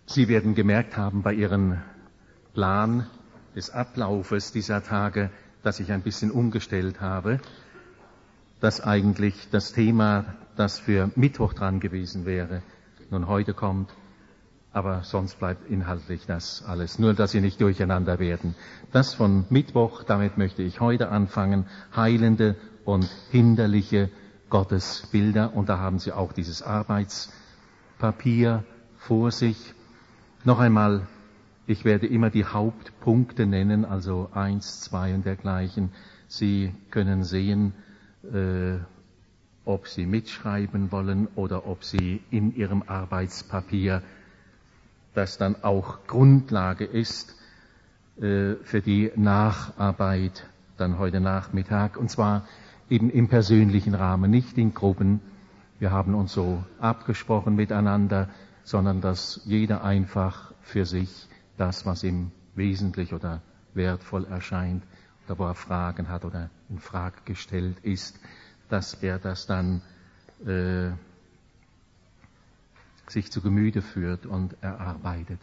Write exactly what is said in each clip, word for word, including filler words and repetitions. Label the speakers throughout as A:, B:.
A: Sie werden gemerkt haben bei Ihrem Plan des Ablaufes dieser Tage, dass ich ein bisschen umgestellt habe, dass eigentlich das Thema, das für Mittwoch dran gewesen wäre, nun heute kommt, aber sonst bleibt inhaltlich das alles. Nur, dass Sie nicht durcheinander werden. Das von Mittwoch, damit möchte ich heute anfangen, heilende und hinderliche Gottesbilder. Und da haben Sie auch dieses Arbeitspapier vor sich. Noch einmal, ich werde immer die Hauptpunkte nennen, also eins, zwei und dergleichen. Sie können sehen, äh, ob Sie mitschreiben wollen oder ob Sie in Ihrem Arbeitspapier, das dann auch Grundlage ist äh, für die Nacharbeit dann heute Nachmittag, und zwar eben im persönlichen Rahmen, nicht in Gruppen. Wir haben uns so abgesprochen miteinander, sondern dass jeder einfach für sich das, was ihm wesentlich oder wertvoll erscheint, oder wo er Fragen hat oder in Frage gestellt ist, dass er das dann äh, sich zu Gemüte führt und erarbeitet.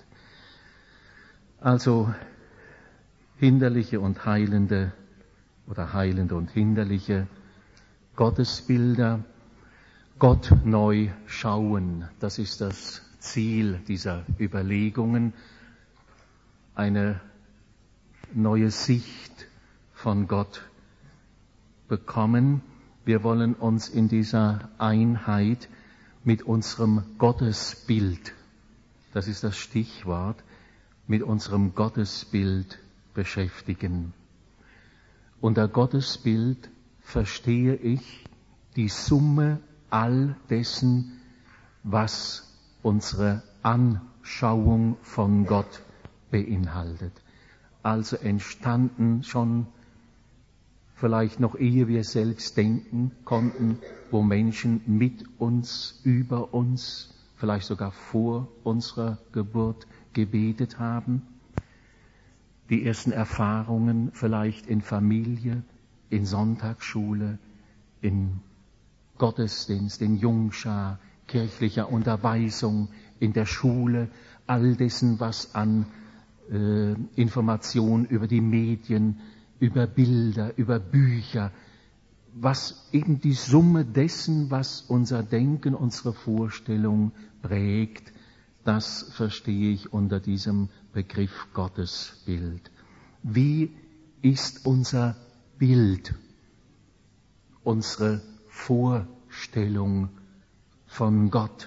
A: Also hinderliche und heilende oder heilende und hinderliche Gottesbilder, Gott neu schauen, das ist das Ziel dieser Überlegungen, eine neue Sicht von Gott bekommen. Wir wollen uns in dieser Einheit mit unserem Gottesbild, das ist das Stichwort, mit unserem Gottesbild beschäftigen. Unter Gottesbild verstehe ich die Summe all dessen, was unsere Anschauung von Gott beinhaltet. Also entstanden schon vielleicht noch ehe wir selbst denken konnten, wo Menschen mit uns, über uns, vielleicht sogar vor unserer Geburt gebetet haben. Die ersten Erfahrungen vielleicht in Familie, in Sonntagsschule, in Gottesdienst, in Jungschar, kirchlicher Unterweisung, in der Schule, all dessen, was an äh, Information über die Medien, über Bilder, über Bücher, was eben die Summe dessen, was unser Denken, unsere Vorstellung prägt, das verstehe ich unter diesem Begriff Gottesbild. Wie ist unser Bild, unsere Vorstellung von Gott?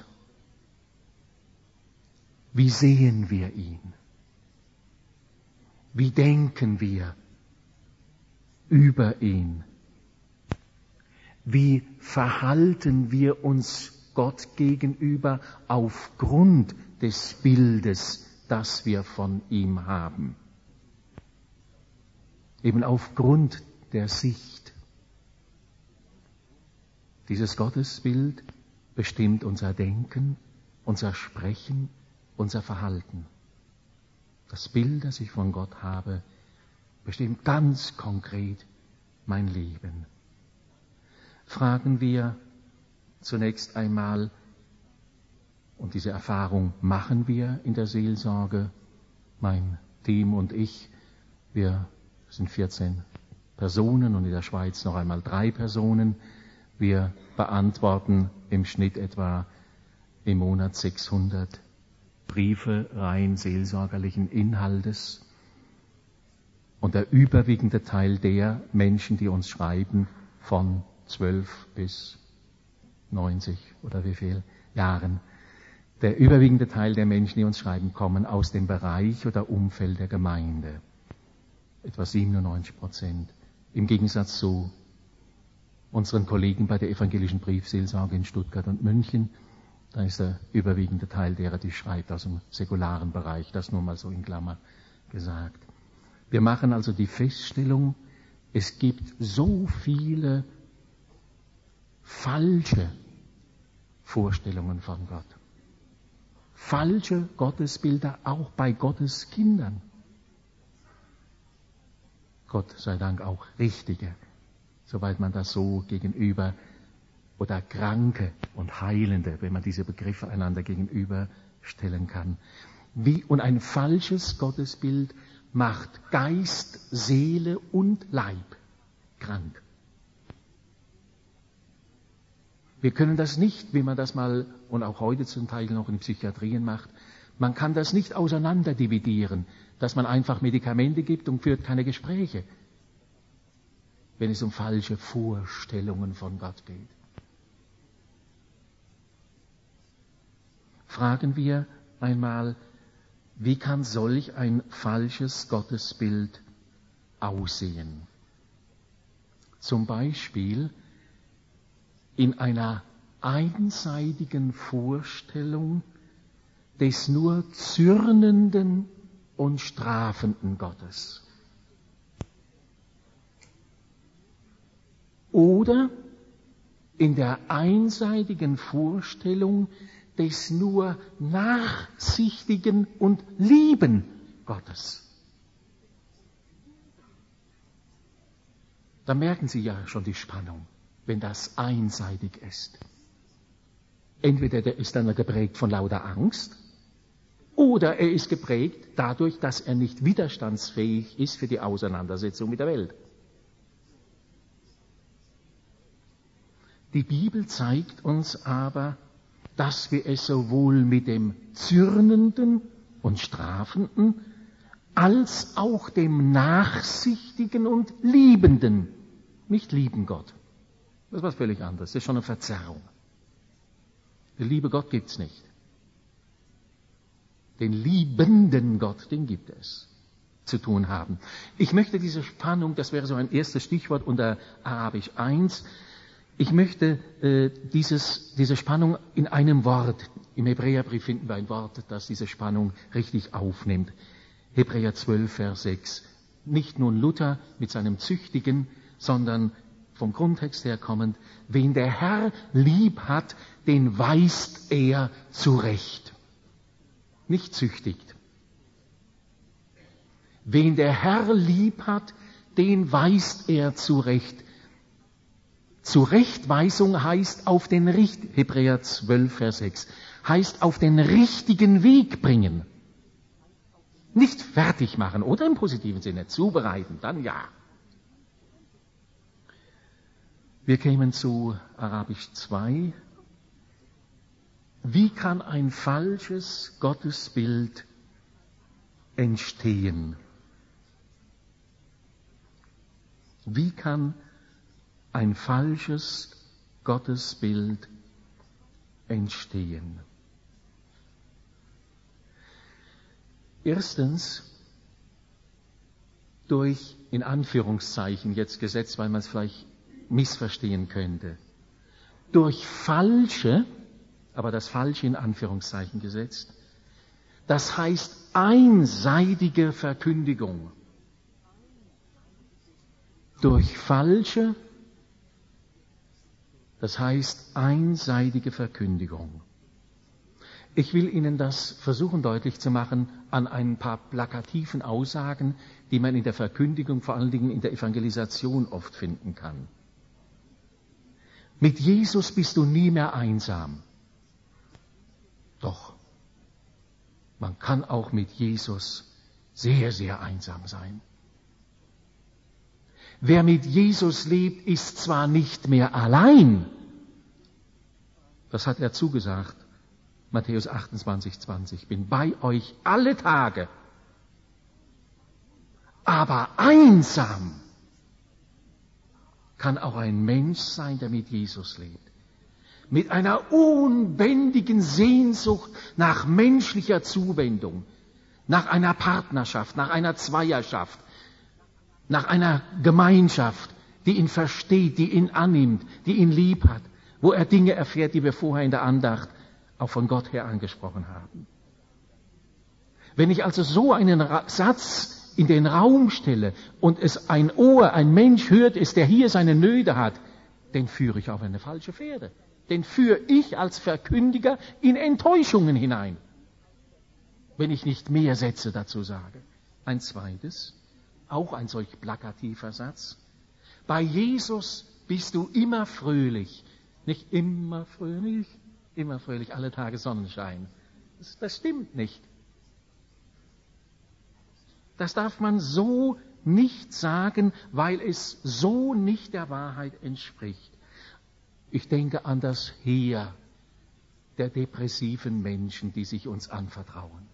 A: Wie sehen wir ihn? Wie denken wir über ihn? Wie verhalten wir uns Gott gegenüber aufgrund des Bildes, das wir von ihm haben? Eben aufgrund der Sicht. Dieses Gottesbild bestimmt unser Denken, unser Sprechen, unser Verhalten. Das Bild, das ich von Gott habe, bestimmt ganz konkret mein Leben. Fragen wir zunächst einmal, und diese Erfahrung machen wir in der Seelsorge, mein Team und ich, wir sind vierzehn Personen und in der Schweiz noch einmal drei Personen. Wir beantworten im Schnitt etwa im Monat sechshundert Briefe rein seelsorgerlichen Inhaltes. Und der überwiegende Teil der Menschen, die uns schreiben, von zwölf bis neunzig oder wie viel Jahren, der überwiegende Teil der Menschen, die uns schreiben, kommen aus dem Bereich oder Umfeld der Gemeinde. Etwa siebenundneunzig Prozent. Im Gegensatz zu unseren Kollegen bei der evangelischen Briefseelsorge in Stuttgart und München, da ist der überwiegende Teil derer, die schreibt, aus dem säkularen Bereich, das nur mal so in Klammer gesagt. Wir machen also die Feststellung, es gibt so viele falsche Vorstellungen von Gott. Falsche Gottesbilder auch bei Gottes Kindern. Gott sei Dank auch richtige, soweit man das so gegenüber, oder Kranke und Heilende, wenn man diese Begriffe einander gegenüberstellen kann. Wie, und ein falsches Gottesbild macht Geist, Seele und Leib krank. Wir können das nicht, wie man das mal und auch heute zum Teil noch in Psychiatrien macht, man kann das nicht auseinanderdividieren, dass man einfach Medikamente gibt und führt keine Gespräche, wenn es um falsche Vorstellungen von Gott geht. Fragen wir einmal, wie kann solch ein falsches Gottesbild aussehen? Zum Beispiel in einer einseitigen Vorstellung des nur zürnenden und strafenden Gottes. Oder in der einseitigen Vorstellung des nur nachsichtigen und lieben Gottes. Da merken Sie ja schon die Spannung, wenn das einseitig ist. Entweder der ist dann geprägt von lauter Angst, oder er ist geprägt dadurch, dass er nicht widerstandsfähig ist für die Auseinandersetzung mit der Welt. Die Bibel zeigt uns aber, dass wir es sowohl mit dem Zürnenden und Strafenden als auch dem Nachsichtigen und Liebenden, nicht lieben Gott. Das ist was völlig anderes, das ist schon eine Verzerrung. Der liebe Gott gibt's nicht. Den liebenden Gott, den gibt es, zu tun haben. Ich möchte diese Spannung, das wäre so ein erstes Stichwort unter Arabisch eins, ich möchte äh, dieses, diese Spannung in einem Wort, im Hebräerbrief finden wir ein Wort, das diese Spannung richtig aufnimmt. Hebräer zwölf, Vers sechs. Nicht nun Luther mit seinem Züchtigen, sondern vom Grundtext her kommend, wen der Herr lieb hat, den weist er zurecht. Nicht züchtigt. Wen der Herr lieb hat, den weist er zurecht. Zurechtweisung heißt auf den Richt, Hebräer zwölf, Vers sechs, heißt auf den richtigen Weg bringen. Nicht fertig machen oder im positiven Sinne zubereiten, dann ja. Wir kämen zu Arabisch zwei. Wie kann ein falsches Gottesbild entstehen? Wie kann ein falsches Gottesbild entstehen? Erstens, durch, in Anführungszeichen jetzt gesetzt, weil man es vielleicht missverstehen könnte, durch falsche, aber das Falsche in Anführungszeichen gesetzt, das heißt einseitige Verkündigung. Durch falsche, das heißt einseitige Verkündigung. Ich will Ihnen das versuchen deutlich zu machen an ein paar plakativen Aussagen, die man in der Verkündigung, vor allen Dingen in der Evangelisation oft finden kann. Mit Jesus bist du nie mehr einsam. Doch, man kann auch mit Jesus sehr, sehr einsam sein. Wer mit Jesus lebt, ist zwar nicht mehr allein, das hat er zugesagt, Matthäus achtundzwanzig, zwanzig, bin bei euch alle Tage, aber einsam kann auch ein Mensch sein, der mit Jesus lebt. Mit einer unbändigen Sehnsucht nach menschlicher Zuwendung, nach einer Partnerschaft, nach einer Zweierschaft, nach einer Gemeinschaft, die ihn versteht, die ihn annimmt, die ihn lieb hat, wo er Dinge erfährt, die wir vorher in der Andacht auch von Gott her angesprochen haben. Wenn ich also so einen Satz in den Raum stelle und es ein Ohr, ein Mensch hört es, der hier seine Nöte hat, den führe ich auf eine falsche Fährte. Den führe ich als Verkündiger in Enttäuschungen hinein, wenn ich nicht mehr Sätze dazu sage. Ein zweites, auch ein solch plakativer Satz. Bei Jesus bist du immer fröhlich. Nicht immer fröhlich, immer fröhlich, alle Tage Sonnenschein. Das, das stimmt nicht. Das darf man so nicht sagen, weil es so nicht der Wahrheit entspricht. Ich denke an das Heer der depressiven Menschen, die sich uns anvertrauen.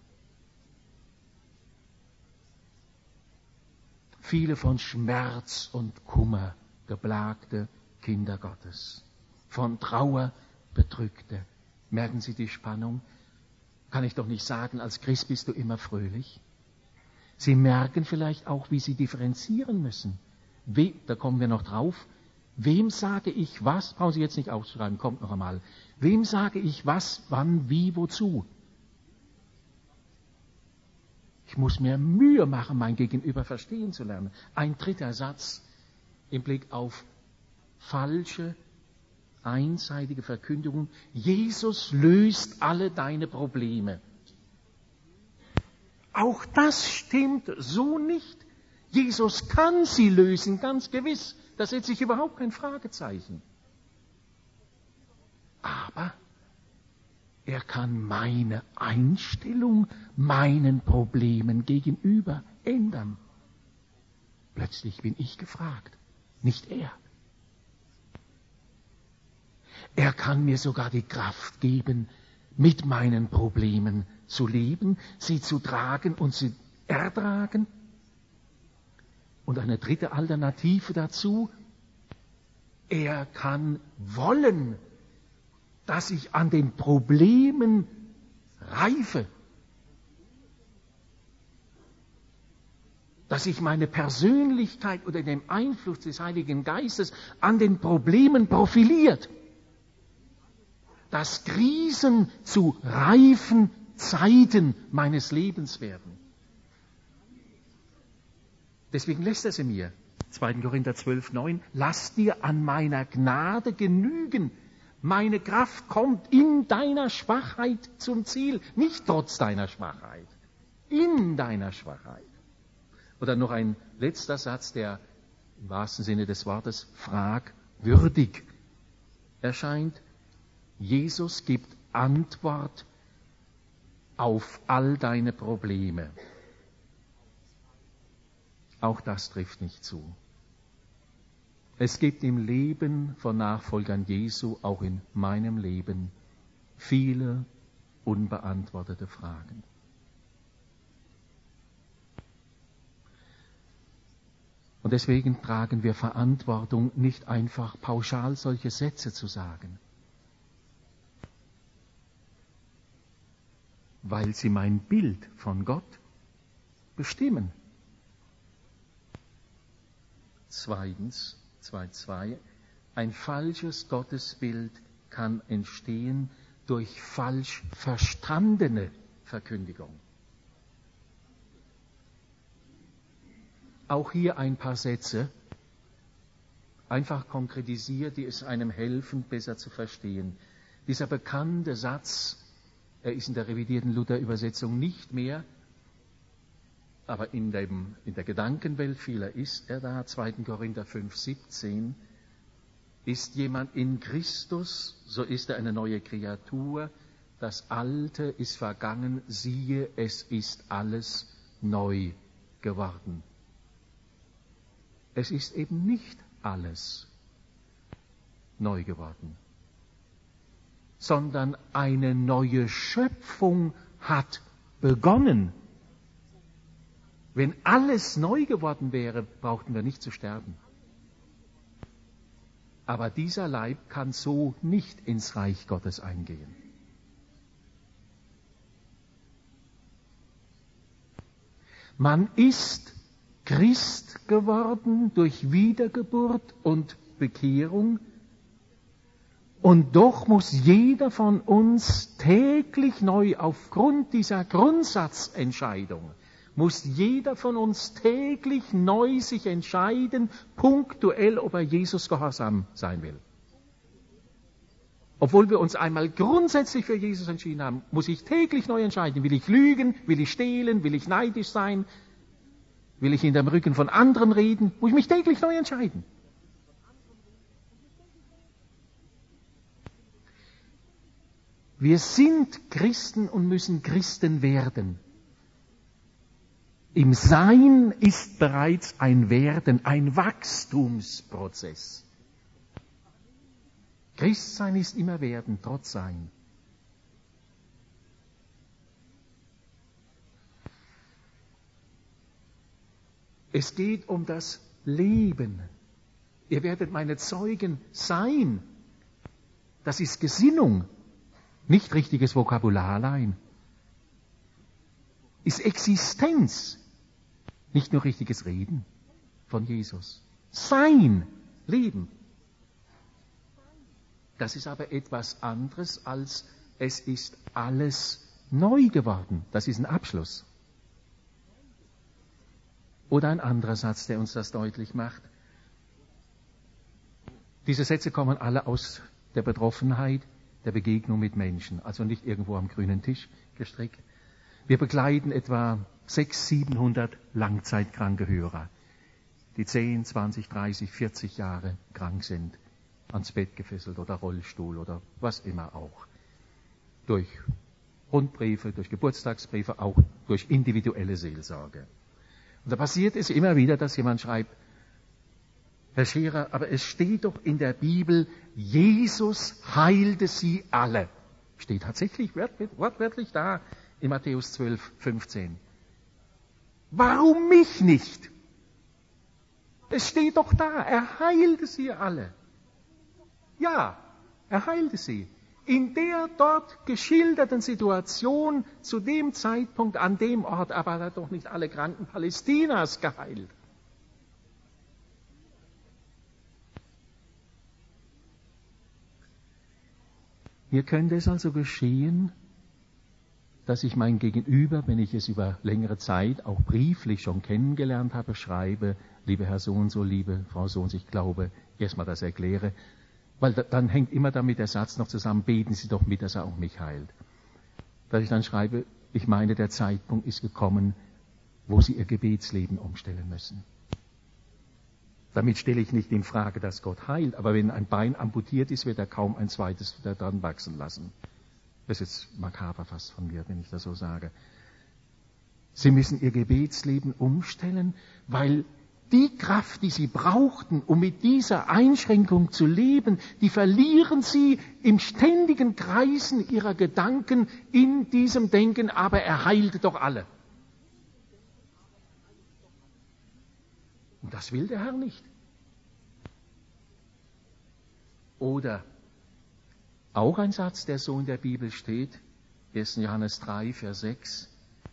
A: Viele von Schmerz und Kummer geplagte Kinder Gottes, von Trauer bedrückte. Merken Sie die Spannung? Kann ich doch nicht sagen, als Christ bist du immer fröhlich. Sie merken vielleicht auch, wie Sie differenzieren müssen. We, da kommen wir noch drauf. Wem sage ich was? Brauchen Sie jetzt nicht aufschreiben, kommt noch einmal. Wem sage ich was, wann, wie, wozu? Ich muss mir Mühe machen, mein Gegenüber verstehen zu lernen. Ein dritter Satz im Blick auf falsche, einseitige Verkündigung. Jesus löst alle deine Probleme. Auch das stimmt so nicht. Jesus kann sie lösen, ganz gewiss. Da setze ich überhaupt kein Fragezeichen. Aber er kann meine Einstellung meinen Problemen gegenüber ändern. Plötzlich bin ich gefragt, nicht er. Er kann mir sogar die Kraft geben, mit meinen Problemen zu leben, sie zu tragen und sie ertragen. Und eine dritte Alternative dazu, er kann wollen, dass ich an den Problemen reife, dass ich meine Persönlichkeit unter dem Einfluss des Heiligen Geistes an den Problemen profiliert, dass Krisen zu reifen Zeiten meines Lebens werden. Deswegen lässt er sie mir. zweiter Korinther zwölf, neun. Lass dir an meiner Gnade genügen. Meine Kraft kommt in deiner Schwachheit zum Ziel. Nicht trotz deiner Schwachheit. In deiner Schwachheit. Oder noch ein letzter Satz, der im wahrsten Sinne des Wortes fragwürdig erscheint. Jesus gibt Antwort auf all deine Probleme. Auch das trifft nicht zu. Es gibt im Leben von Nachfolgern Jesu, auch in meinem Leben, viele unbeantwortete Fragen. Und deswegen tragen wir Verantwortung, nicht einfach pauschal solche Sätze zu sagen, weil sie mein Bild von Gott bestimmen. Zweitens, zwei Punkt zwei, ein falsches Gottesbild kann entstehen durch falsch verstandene Verkündigung. Auch hier ein paar Sätze, einfach konkretisiert, die es einem helfen, besser zu verstehen. Dieser bekannte Satz, er ist in der revidierten Luther-Übersetzung nicht mehr, aber in, dem, in der Gedankenwelt vieler ist er da, zweiter Korinther fünf, siebzehn. Ist jemand in Christus, so ist er eine neue Kreatur. Das Alte ist vergangen, siehe, es ist alles neu geworden. Es ist eben nicht alles neu geworden, sondern eine neue Schöpfung hat begonnen. Wenn alles neu geworden wäre, brauchten wir nicht zu sterben. Aber dieser Leib kann so nicht ins Reich Gottes eingehen. Man ist Christ geworden durch Wiedergeburt und Bekehrung, und doch muss jeder von uns täglich neu, aufgrund dieser Grundsatzentscheidung, muss jeder von uns täglich neu sich entscheiden, punktuell, ob er Jesus gehorsam sein will. Obwohl wir uns einmal grundsätzlich für Jesus entschieden haben, muss ich täglich neu entscheiden, will ich lügen, will ich stehlen, will ich neidisch sein, will ich hinterm Rücken von anderen reden, muss ich mich täglich neu entscheiden. Wir sind Christen und müssen Christen werden. Im Sein ist bereits ein Werden, ein Wachstumsprozess. Christsein ist immer Werden, trotz Sein. Es geht um das Leben. Ihr werdet meine Zeugen sein. Das ist Gesinnung, nicht richtiges Vokabular allein. Ist Existenz, nicht nur richtiges Reden von Jesus. Sein Leben. Das ist aber etwas anderes als es ist alles neu geworden. Das ist ein Abschluss. Oder ein anderer Satz, der uns das deutlich macht. Diese Sätze kommen alle aus der Betroffenheit der Begegnung mit Menschen, also nicht irgendwo am grünen Tisch gestrickt. Wir begleiten etwa sechshundert, siebenhundert langzeitkranke Hörer, die zehn, zwanzig, dreißig, vierzig Jahre krank sind, ans Bett gefesselt oder Rollstuhl oder was immer auch. Durch Rundbriefe, durch Geburtstagsbriefe, auch durch individuelle Seelsorge. Und da passiert es immer wieder, dass jemand schreibt, Herr Scherer, aber es steht doch in der Bibel, Jesus heilte sie alle. Steht tatsächlich wortwörtlich da in Matthäus zwölf, fünfzehn. Warum mich nicht? Es steht doch da, er heilte sie alle. Ja, er heilte sie. In der dort geschilderten Situation, zu dem Zeitpunkt, an dem Ort, aber er hat doch nicht alle Kranken Palästinas geheilt. Hier könnte es also geschehen, dass ich mein Gegenüber, wenn ich es über längere Zeit auch brieflich schon kennengelernt habe, schreibe, lieber Herr so und so, liebe Frau so und so, ich glaube, erstmal das erkläre, weil da, dann hängt immer damit der Satz noch zusammen, beten Sie doch mit, dass er auch mich heilt. Dass ich dann schreibe, ich meine, der Zeitpunkt ist gekommen, wo Sie Ihr Gebetsleben umstellen müssen. Damit stelle ich nicht in Frage, dass Gott heilt, aber wenn ein Bein amputiert ist, wird er kaum ein zweites daran wachsen lassen. Das ist jetzt makaber fast von mir, wenn ich das so sage. Sie müssen Ihr Gebetsleben umstellen, weil die Kraft, die Sie brauchten, um mit dieser Einschränkung zu leben, die verlieren Sie im ständigen Kreisen Ihrer Gedanken in diesem Denken, aber er heilte doch alle. Und das will der Herr nicht. Oder auch ein Satz, der so in der Bibel steht, erster Johannes drei, Vers sechs.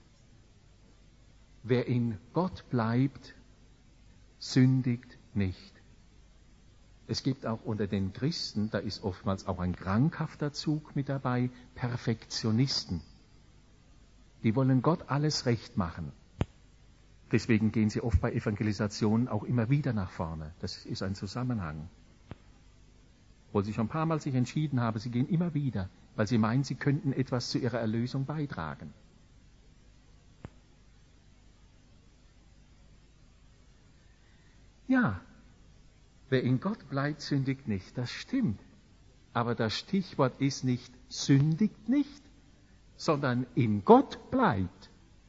A: Wer in Gott bleibt, sündigt nicht. Es gibt auch unter den Christen, da ist oftmals auch ein krankhafter Zug mit dabei, Perfektionisten. Die wollen Gott alles recht machen. Deswegen gehen sie oft bei Evangelisationen auch immer wieder nach vorne. Das ist ein Zusammenhang. Obwohl sie schon ein paar Mal sich entschieden haben, sie gehen immer wieder, weil sie meinen, sie könnten etwas zu ihrer Erlösung beitragen. Ja, wer in Gott bleibt, sündigt nicht. Das stimmt. Aber das Stichwort ist nicht sündigt nicht, sondern in Gott bleibt.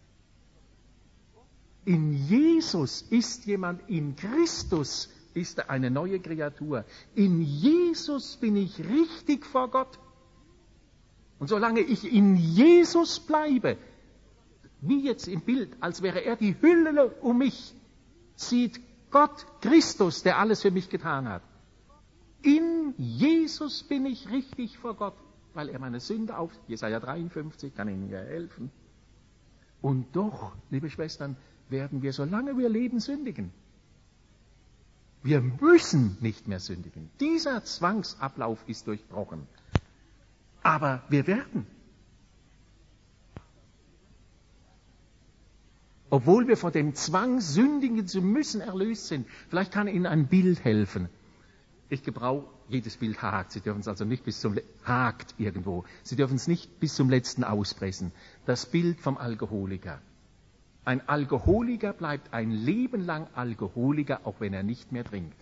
A: In Jesus ist jemand, in Christus ist er eine neue Kreatur. In Jesus bin ich richtig vor Gott. Und solange ich in Jesus bleibe, wie jetzt im Bild, als wäre er die Hülle um mich, sieht Gott Christus, der alles für mich getan hat. In Jesus bin ich richtig vor Gott, weil er meine Sünde auf, Jesaja dreiundfünfzig, kann Ihnen ja helfen. Und doch, liebe Schwestern, werden wir, solange wir leben, sündigen. Wir müssen nicht mehr sündigen. Dieser Zwangsablauf ist durchbrochen. Aber wir werden. Obwohl wir vor dem Zwang, sündigen zu müssen, erlöst sind. Vielleicht kann Ihnen ein Bild helfen. Ich gebrauche, jedes Bild hakt. Sie dürfen es also nicht bis zum, hakt irgendwo. Sie dürfen es nicht bis zum letzten auspressen. Das Bild vom Alkoholiker. Ein Alkoholiker bleibt ein Leben lang Alkoholiker, auch wenn er nicht mehr trinkt.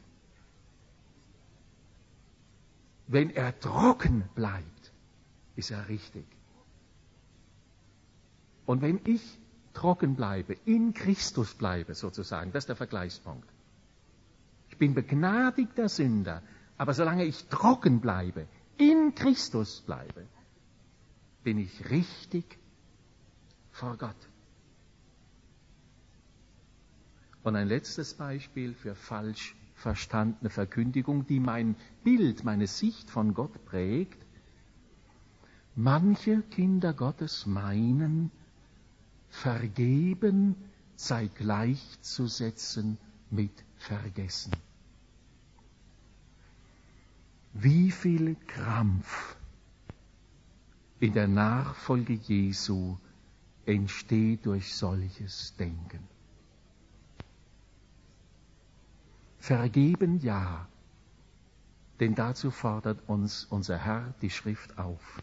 A: Wenn er trocken bleibt, ist er richtig. Und wenn ich trocken bleibe, in Christus bleibe sozusagen, das ist der Vergleichspunkt. Ich bin begnadigter Sünder, aber solange ich trocken bleibe, in Christus bleibe, bin ich richtig vor Gott. Und ein letztes Beispiel für falsch verstandene Verkündigung, die mein Bild, meine Sicht von Gott prägt. Manche Kinder Gottes meinen, vergeben sei gleichzusetzen mit vergessen. Wie viel Krampf in der Nachfolge Jesu entsteht durch solches Denken. Vergeben ja, denn dazu fordert uns unser Herr die Schrift auf.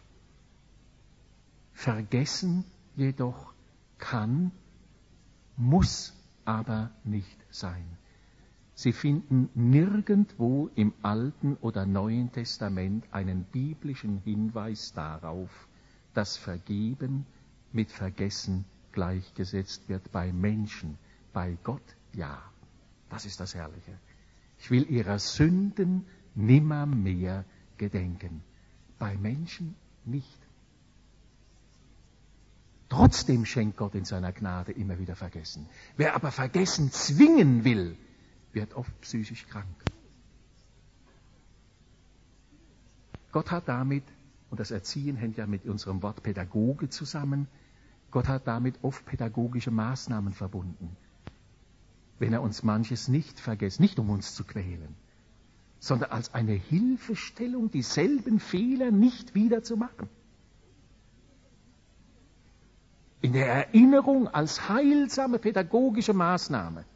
A: Vergessen jedoch kann, muss aber nicht sein. Sie finden nirgendwo im Alten oder Neuen Testament einen biblischen Hinweis darauf, dass Vergeben mit Vergessen gleichgesetzt wird bei Menschen, bei Gott ja. Das ist das Herrliche. Ich will ihrer Sünden nimmermehr gedenken. Bei Menschen nicht. Trotzdem schenkt Gott in seiner Gnade immer wieder Vergessen. Wer aber Vergessen zwingen will, wird oft psychisch krank. Gott hat damit, und das Erziehen hängt ja mit unserem Wort Pädagoge zusammen, Gott hat damit oft pädagogische Maßnahmen verbunden. Wenn er uns manches nicht vergisst, nicht um uns zu quälen, sondern als eine Hilfestellung, dieselben Fehler nicht wieder zu machen. In der Erinnerung als heilsame pädagogische Maßnahme.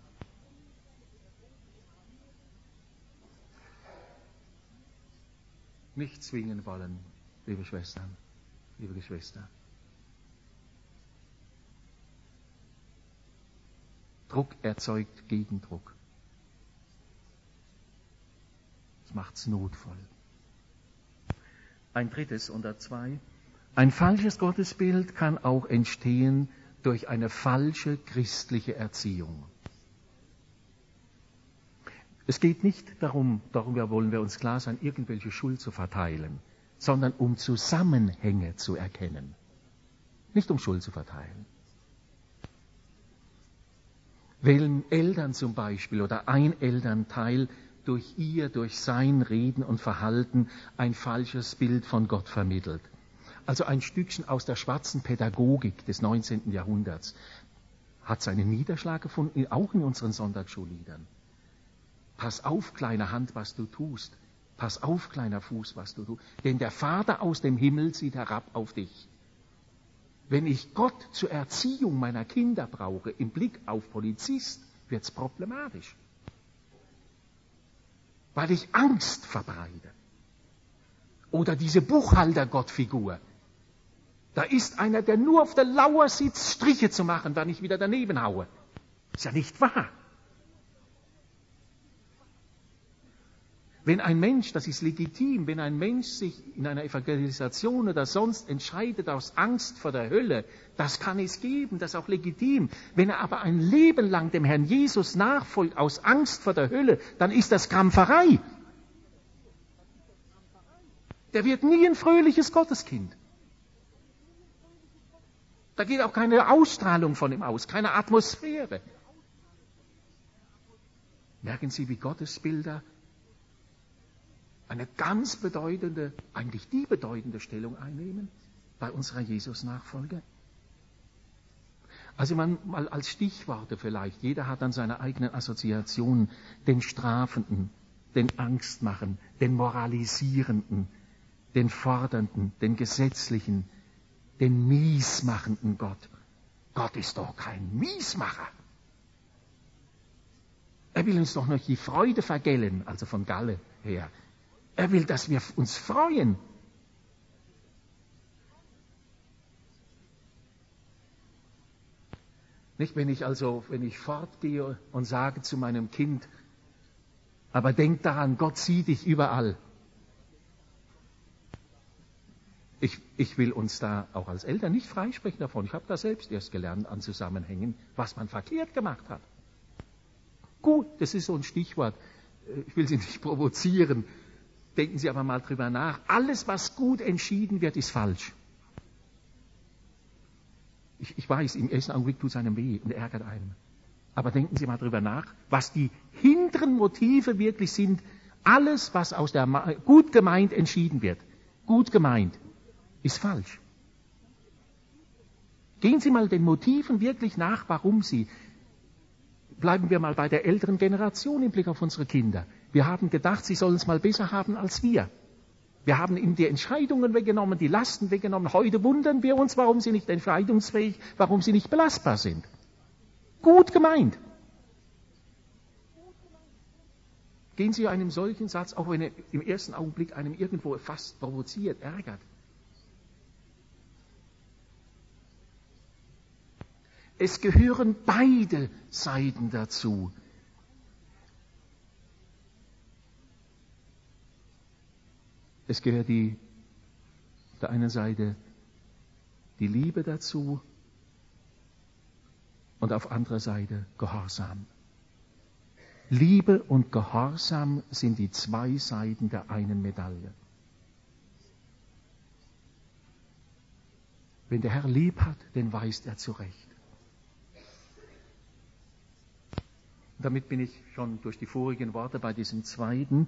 A: Nicht zwingen wollen, liebe Schwestern, liebe Geschwister. Druck erzeugt Gegendruck. Das macht's notvoll. Ein drittes unter zwei. Ein falsches Gottesbild kann auch entstehen durch eine falsche christliche Erziehung. Es geht nicht darum, darüber wollen wir uns klar sein, irgendwelche Schuld zu verteilen, sondern um Zusammenhänge zu erkennen. Nicht um Schuld zu verteilen. Wählen Eltern zum Beispiel oder ein Elternteil durch ihr, durch sein Reden und Verhalten ein falsches Bild von Gott vermittelt. Also ein Stückchen aus der schwarzen Pädagogik des neunzehnten Jahrhunderts hat seinen Niederschlag gefunden, auch in unseren Sonntagsschulliedern. Pass auf, kleine Hand, was du tust. Pass auf, kleiner Fuß, was du tust. Denn der Vater aus dem Himmel sieht herab auf dich. Wenn ich Gott zur Erziehung meiner Kinder brauche, im Blick auf Polizist, wird es problematisch. Weil ich Angst verbreite. Oder diese Buchhalter-Gottfigur. Da ist einer, der nur auf der Lauer sitzt, Striche zu machen, wenn ich wieder daneben haue. Ist ja nicht wahr. Wenn ein Mensch, das ist legitim, wenn ein Mensch sich in einer Evangelisation oder sonst entscheidet aus Angst vor der Hölle, das kann es geben, das ist auch legitim. Wenn er aber ein Leben lang dem Herrn Jesus nachfolgt aus Angst vor der Hölle, dann ist das Krampferei. Der wird nie ein fröhliches Gotteskind. Da geht auch keine Ausstrahlung von ihm aus, keine Atmosphäre. Merken Sie, wie Gottesbilder eine ganz bedeutende, eigentlich die bedeutende Stellung einnehmen bei unserer Jesus-Nachfolge? Also man, mal als Stichworte vielleicht, jeder hat dann seine eigenen Assoziationen, den Strafenden, den Angstmachen, den Moralisierenden, den Fordernden, den Gesetzlichen, den miesmachenden Gott. Gott ist doch kein Miesmacher. Er will uns doch noch die Freude vergällen, also von Galle her. Er will, dass wir uns freuen. Nicht, wenn ich also, wenn ich fortgehe und sage zu meinem Kind, aber denk daran, Gott sieht dich überall. Ich, ich will uns da auch als Eltern nicht freisprechen davon. Ich habe da selbst erst gelernt an Zusammenhängen, was man verkehrt gemacht hat. Gut, das ist so ein Stichwort. Ich will Sie nicht provozieren. Denken Sie aber mal drüber nach. Alles, was gut entschieden wird, ist falsch. Ich, ich weiß, im ersten Augenblick tut es einem weh und ärgert einen. Aber denken Sie mal drüber nach, was die hinteren Motive wirklich sind. Alles, was aus der Ma- gut gemeint entschieden wird, gut gemeint, ist falsch. Gehen Sie mal den Motiven wirklich nach, warum Sie. Bleiben wir mal bei der älteren Generation im Blick auf unsere Kinder. Wir haben gedacht, sie sollen es mal besser haben als wir. Wir haben ihnen die Entscheidungen weggenommen, die Lasten weggenommen. Heute wundern wir uns, warum sie nicht entscheidungsfähig, warum sie nicht belastbar sind. Gut gemeint. Gehen Sie einem solchen Satz, auch wenn er im ersten Augenblick einem irgendwo fast provoziert, ärgert. Es gehören beide Seiten dazu. Es gehört die, auf der einen Seite die Liebe dazu und auf anderer Seite Gehorsam. Liebe und Gehorsam sind die zwei Seiten der einen Medaille. Wenn der Herr lieb hat, den weist er zurecht. Damit bin ich schon durch die vorigen Worte bei diesem zweiten.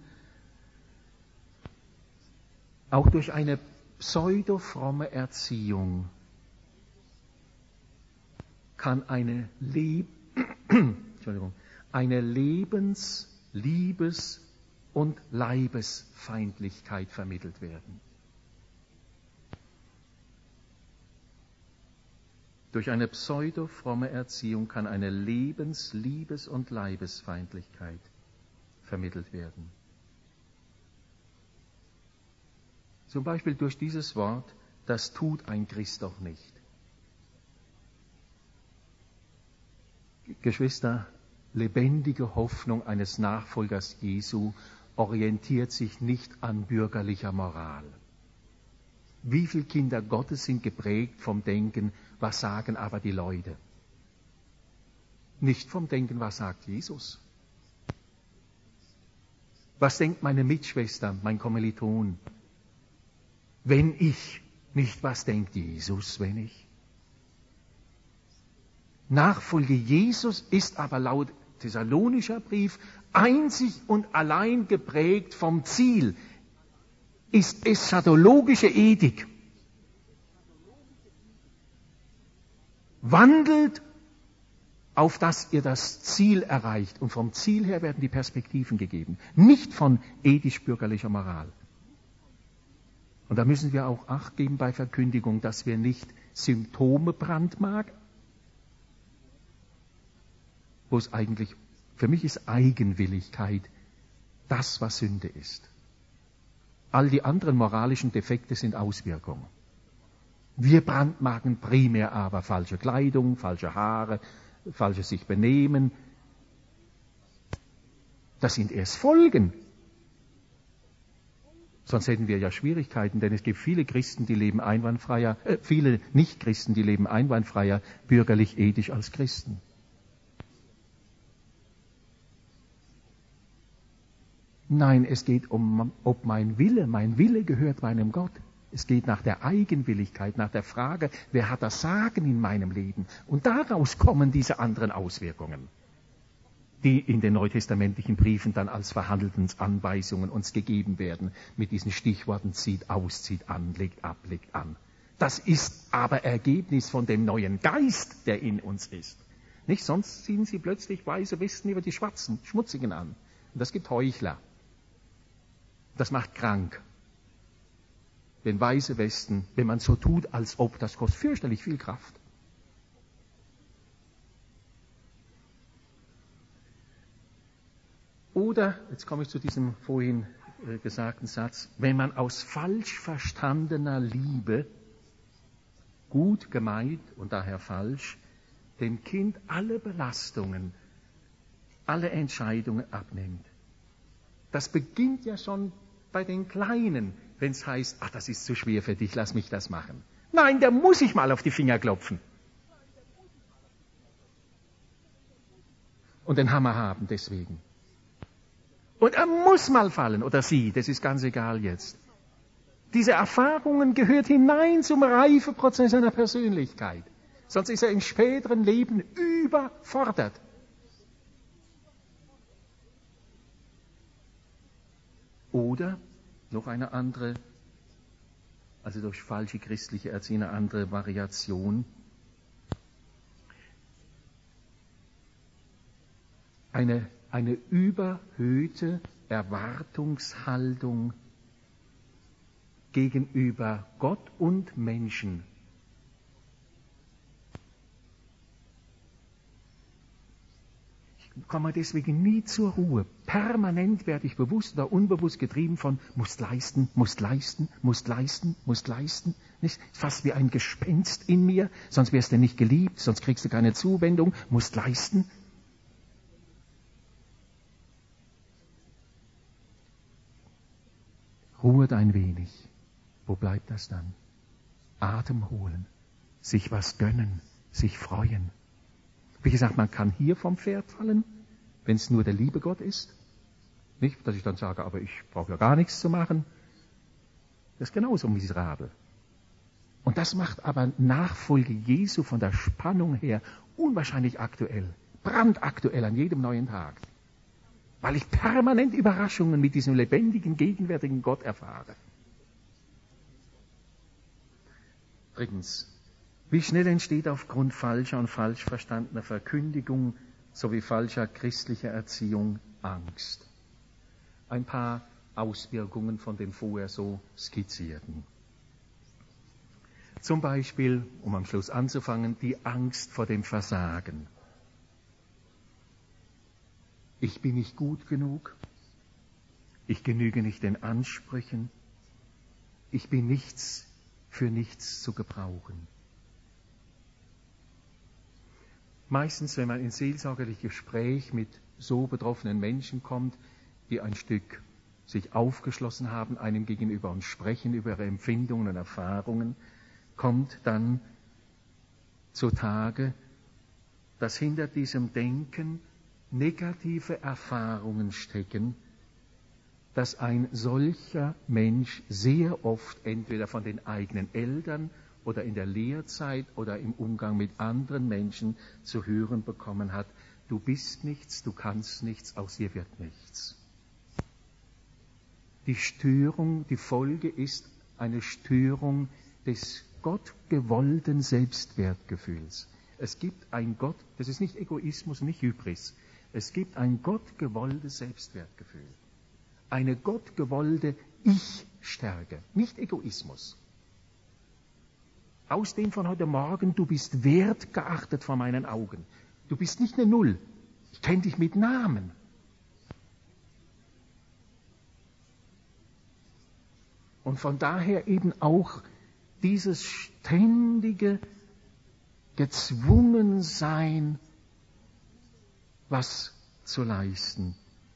A: Auch durch eine pseudo-fromme Erziehung kann eine, Le- Entschuldigung, eine Lebens-, Liebes- und Leibesfeindlichkeit vermittelt werden. Durch eine pseudo-fromme Erziehung kann eine Lebens-, Liebes- und Leibesfeindlichkeit vermittelt werden. Zum Beispiel durch dieses Wort, das tut ein Christ doch nicht. Geschwister, lebendige Hoffnung eines Nachfolgers Jesu orientiert sich nicht an bürgerlicher Moral. Wie viele Kinder Gottes sind geprägt vom Denken, was sagen aber die Leute? Nicht vom Denken, was sagt Jesus? Was denkt meine Mitschwester, mein Kommiliton? Wenn ich nicht, was denkt Jesus, wenn ich? Nachfolge Jesus ist aber laut Thessalonischer Brief einzig und allein geprägt vom Ziel, ist eschatologische Ethik. Wandelt, auf dass ihr das Ziel erreicht. Und vom Ziel her werden die Perspektiven gegeben. Nicht von ethisch-bürgerlicher Moral. Und da müssen wir auch Acht geben bei Verkündigung, dass wir nicht Symptome brandmarken, wo es eigentlich, für mich ist Eigenwilligkeit das, was Sünde ist. All die anderen moralischen Defekte sind Auswirkungen. Wir brandmarken primär aber falsche Kleidung, falsche Haare, falsches sich benehmen. Das sind erst Folgen. Sonst hätten wir ja Schwierigkeiten, denn es gibt viele Christen, die leben einwandfreier, äh, viele Nicht-Christen, die leben einwandfreier, bürgerlich, ethisch als Christen. Nein, es geht um, ob mein Wille, mein Wille gehört meinem Gott. Es geht nach der Eigenwilligkeit, nach der Frage, wer hat das Sagen in meinem Leben? Und daraus kommen diese anderen Auswirkungen, die in den neutestamentlichen Briefen dann als Verhaltensanweisungen uns gegeben werden, mit diesen Stichworten zieht aus, zieht an, legt ab, legt an. Das ist aber Ergebnis von dem neuen Geist, der in uns ist. Nicht? Sonst ziehen sie plötzlich weiße Westen über die schwarzen, schmutzigen an. Und das gibt Heuchler. Das macht krank. Denn weiße Westen, wenn man so tut, als ob, das kostet fürchterlich viel Kraft. Oder, jetzt komme ich zu diesem vorhin äh, gesagten Satz, wenn man aus falsch verstandener Liebe, gut gemeint und daher falsch, dem Kind alle Belastungen, alle Entscheidungen abnimmt. Das beginnt ja schon bei den Kleinen. wenn es heißt, ach, das ist zu schwer für dich, lass mich das machen. Nein, der muss sich mal auf die Finger klopfen. Und den Hammer haben deswegen. Und er muss mal fallen, oder sie, das ist ganz egal jetzt. Diese Erfahrungen gehört hinein zum Reifeprozess einer Persönlichkeit. Sonst ist er im späteren Leben überfordert. Oder noch eine andere, also durch falsche christliche Erziehung, eine andere Variation. Eine, eine überhöhte Erwartungshaltung gegenüber Gott und Menschen. Ich komme deswegen nie zur Ruhe. Permanent werde ich bewusst oder unbewusst getrieben von musst leisten, musst leisten, musst leisten, musst leisten. Nicht? Fast wie ein Gespenst in mir, sonst wirst du nicht geliebt, sonst kriegst du keine Zuwendung, musst leisten. Ruhet ein wenig. Wo bleibt das dann? Atem holen, sich was gönnen, sich freuen. Wie gesagt, man kann hier vom Pferd fallen, wenn es nur der liebe Gott ist. Nicht, dass ich dann sage, aber ich brauche ja gar nichts zu machen. Das ist genauso miserabel. Und das macht aber Nachfolge Jesu von der Spannung her unwahrscheinlich aktuell, brandaktuell an jedem neuen Tag. Weil ich permanent Überraschungen mit diesem lebendigen, gegenwärtigen Gott erfahre. Drittens, wie schnell entsteht aufgrund falscher und falsch verstandener Verkündigung sowie falscher christlicher Erziehung Angst? Ein paar Auswirkungen von den vorher so skizzierten. Zum Beispiel, um am Schluss anzufangen, die Angst vor dem Versagen. Ich bin nicht gut genug, ich genüge nicht den Ansprüchen, ich bin nichts für nichts zu gebrauchen. Meistens, wenn man in seelsorgerliches Gespräch mit so betroffenen Menschen kommt, die ein Stück sich aufgeschlossen haben, einem gegenüber und sprechen über ihre Empfindungen und Erfahrungen, kommt dann zutage, dass hinter diesem Denken negative Erfahrungen stecken, dass ein solcher Mensch sehr oft entweder von den eigenen Eltern oder in der Lehrzeit oder im Umgang mit anderen Menschen zu hören bekommen hat, du bist nichts, du kannst nichts, aus dir wird nichts. Die Störung, die Folge ist eine Störung des gottgewollten Selbstwertgefühls. Es gibt ein Gott, das ist nicht Egoismus, nicht Hybris, es gibt ein gottgewolltes Selbstwertgefühl. Eine gottgewollte Ich-Stärke, nicht Egoismus. Aus dem von heute Morgen, du bist wertgeachtet vor meinen Augen. Du bist nicht eine Null. Ich kenne dich mit Namen. Und von daher eben auch dieses ständige Gezwungensein, was zu leisten.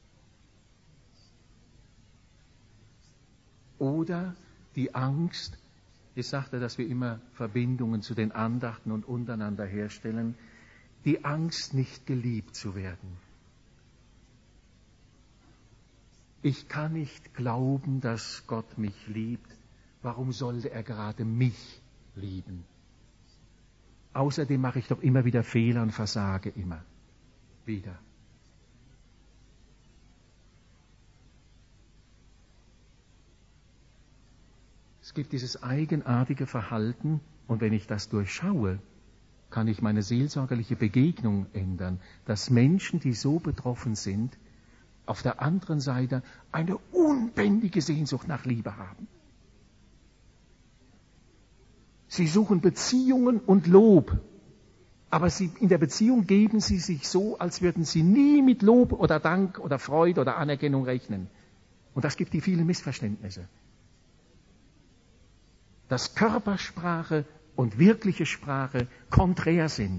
A: Oder die Angst, ich sagte, dass wir immer Verbindungen zu den Andachten und untereinander herstellen, die Angst, nicht geliebt zu werden. Ich kann nicht glauben, dass Gott mich liebt. Warum sollte er gerade mich lieben? Außerdem mache ich doch immer wieder Fehler und versage immer wieder. Es gibt dieses eigenartige Verhalten, und wenn ich das durchschaue, kann ich meine seelsorgerliche Begegnung ändern, dass Menschen, die so betroffen sind, auf der anderen Seite eine unbändige Sehnsucht nach Liebe haben. Sie suchen Beziehungen und Lob, aber sie, in der Beziehung geben sie sich so, als würden sie nie mit Lob oder Dank oder Freude oder Anerkennung rechnen. Und das gibt die vielen Missverständnisse. Dass Körpersprache und wirkliche Sprache konträr sind.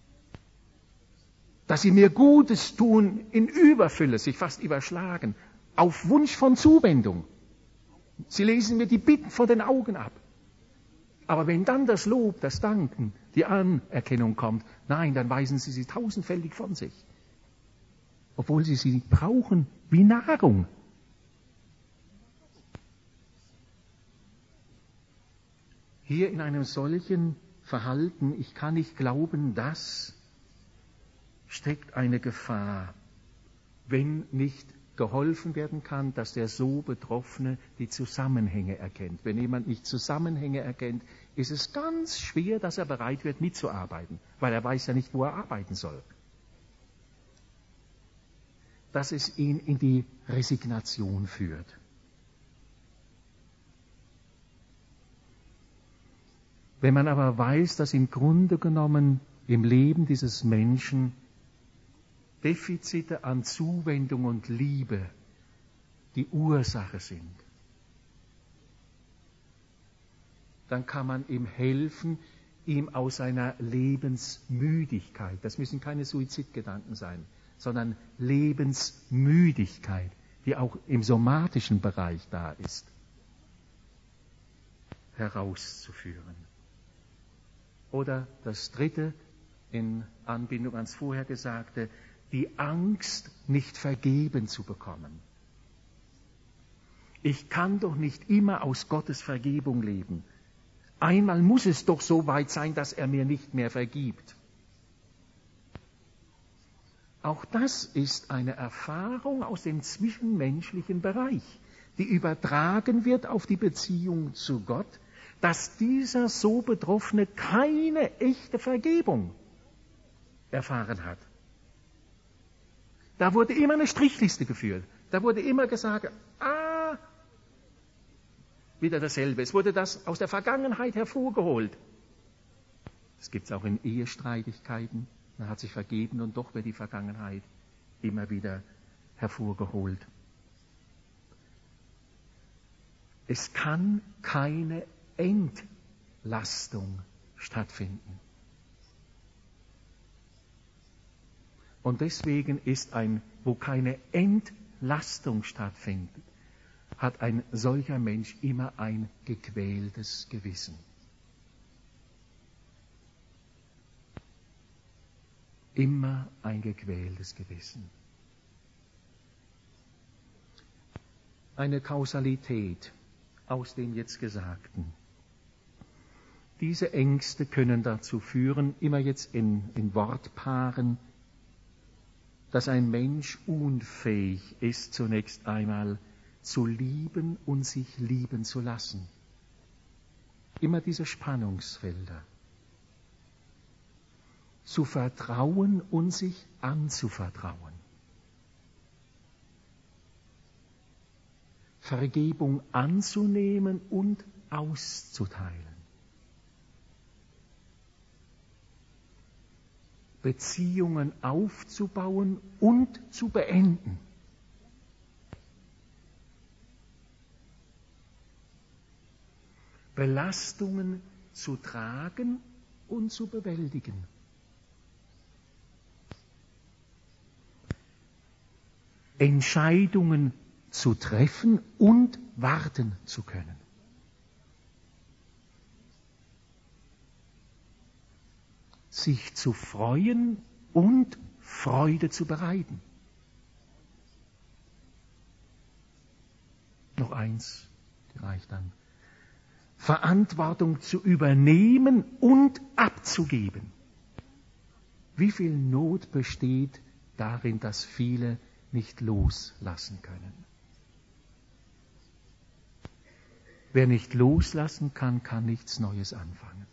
A: Dass sie mir Gutes tun in Überfülle, sich fast überschlagen, auf Wunsch von Zuwendung. Sie lesen mir die Bitten vor den Augen ab. Aber wenn dann das Lob, das Danken, die Anerkennung kommt, nein, dann weisen sie sie tausendfältig von sich. Obwohl sie sie brauchen wie Nahrung. Hier in einem solchen Verhalten, ich kann nicht glauben, dass, steckt eine Gefahr, wenn nicht geholfen werden kann, dass der so Betroffene die Zusammenhänge erkennt. Wenn jemand nicht Zusammenhänge erkennt, ist es ganz schwer, dass er bereit wird, mitzuarbeiten, weil er weiß ja nicht, wo er arbeiten soll. Dass es ihn in die Resignation führt. Wenn man aber weiß, dass im Grunde genommen im Leben dieses Menschen Defizite an Zuwendung und Liebe die Ursache sind, dann kann man ihm helfen, ihm aus seiner Lebensmüdigkeit, das müssen keine Suizidgedanken sein, sondern Lebensmüdigkeit, die auch im somatischen Bereich da ist, herauszuführen. Oder das Dritte, in Anbindung ans vorher Gesagte, die Angst, nicht vergeben zu bekommen. Ich kann doch nicht immer aus Gottes Vergebung leben. Einmal muss es doch so weit sein, dass er mir nicht mehr vergibt. Auch das ist eine Erfahrung aus dem zwischenmenschlichen Bereich, die übertragen wird auf die Beziehung zu Gott, dass dieser so Betroffene keine echte Vergebung erfahren hat. Da wurde immer eine Strichliste geführt. Da wurde immer gesagt, ah, wieder dasselbe. Es wurde das aus der Vergangenheit hervorgeholt. Das gibt es auch in Ehestreitigkeiten. Man hat sich vergeben und doch wird die Vergangenheit immer wieder hervorgeholt. Es kann keine Entlastung stattfinden. Und deswegen ist ein, wo keine Entlastung stattfindet, hat ein solcher Mensch immer ein gequältes Gewissen. Immer ein gequältes Gewissen. Eine Kausalität aus dem jetzt Gesagten. Diese Ängste können dazu führen, immer jetzt in, in Wortpaaren, dass ein Mensch unfähig ist, zunächst einmal zu lieben und sich lieben zu lassen. Immer diese Spannungsfelder. Zu vertrauen und sich anzuvertrauen. Vergebung anzunehmen und auszuteilen. Beziehungen aufzubauen und zu beenden. Belastungen zu tragen und zu bewältigen. Entscheidungen zu treffen und warten zu können. Sich zu freuen und Freude zu bereiten. Noch eins, die reicht dann. Verantwortung zu übernehmen und abzugeben. Wie viel Not besteht darin, dass viele nicht loslassen können? Wer nicht loslassen kann, kann nichts Neues anfangen.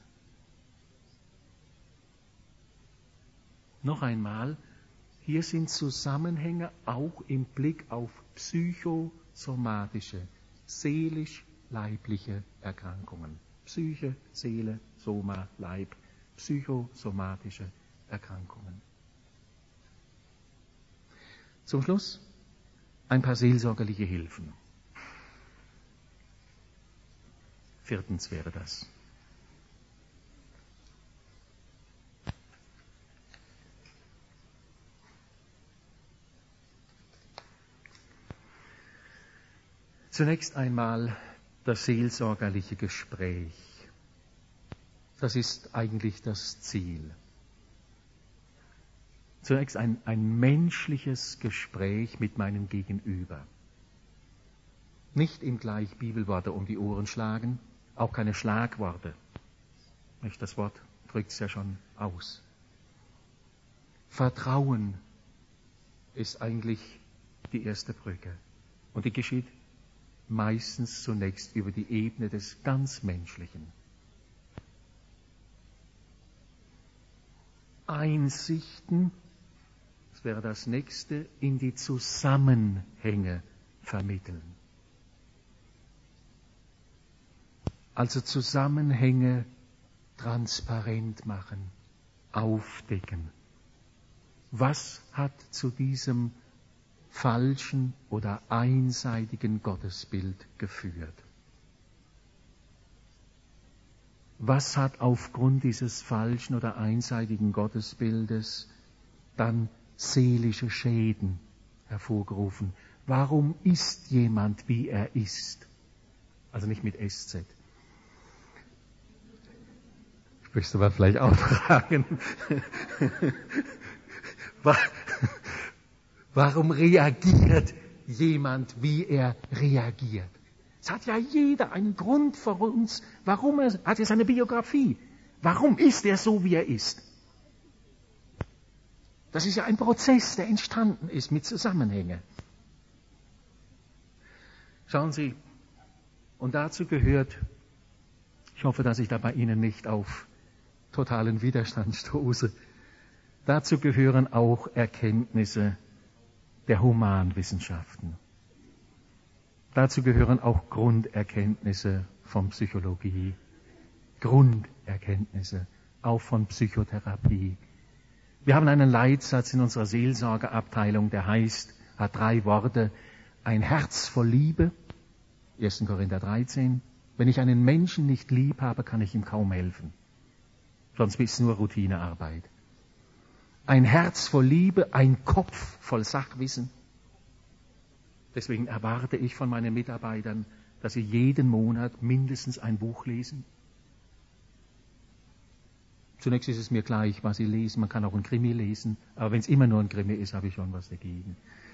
A: Noch einmal, hier sind Zusammenhänge auch im Blick auf psychosomatische, seelisch-leibliche Erkrankungen. Psyche, Seele, Soma, Leib, psychosomatische Erkrankungen. Zum Schluss ein paar seelsorgerliche Hilfen. Viertens wäre das. Zunächst einmal das seelsorgerliche Gespräch. Das ist eigentlich das Ziel. Zunächst ein, ein menschliches Gespräch mit meinem Gegenüber. Nicht ihm gleich Bibelworte um die Ohren schlagen, auch keine Schlagworte. Nicht, das Wort drückt es ja schon aus. Vertrauen ist eigentlich die erste Brücke. Und die geschieht meistens zunächst über die Ebene des ganz Menschlichen. Einsichten, das wäre das nächste, in die Zusammenhänge vermitteln. Also Zusammenhänge transparent machen, aufdecken. Was hat zu diesem falschen oder einseitigen Gottesbild geführt? Was hat aufgrund dieses falschen oder einseitigen Gottesbildes dann seelische Schäden hervorgerufen? Warum ist jemand, wie er ist? Also nicht mit S Z. Ich möchte aber vielleicht auch fragen, warum reagiert jemand, wie er reagiert? Es hat ja jeder einen Grund für uns, warum er, hat er seine Biografie. Warum ist er so, wie er ist? Das ist ja ein Prozess, der entstanden ist mit Zusammenhängen. Schauen Sie, und dazu gehört, ich hoffe, dass ich da bei Ihnen nicht auf totalen Widerstand stoße, dazu gehören auch Erkenntnisse der Humanwissenschaften. Dazu gehören auch Grunderkenntnisse von Psychologie, Grunderkenntnisse auch von Psychotherapie. Wir haben einen Leitsatz in unserer Seelsorgeabteilung, der heißt, hat drei Worte, ein Herz voll Liebe, erster Korinther dreizehn. Wenn ich einen Menschen nicht lieb habe, kann ich ihm kaum helfen. Sonst ist es nur Routinearbeit. Ein Herz voll Liebe, ein Kopf voll Sachwissen. Deswegen erwarte ich von meinen Mitarbeitern, dass sie jeden Monat mindestens ein Buch lesen. Zunächst ist es mir gleich, was sie lesen. Man kann auch ein Krimi lesen. Aber wenn es immer nur ein Krimi ist, habe ich schon was dagegen.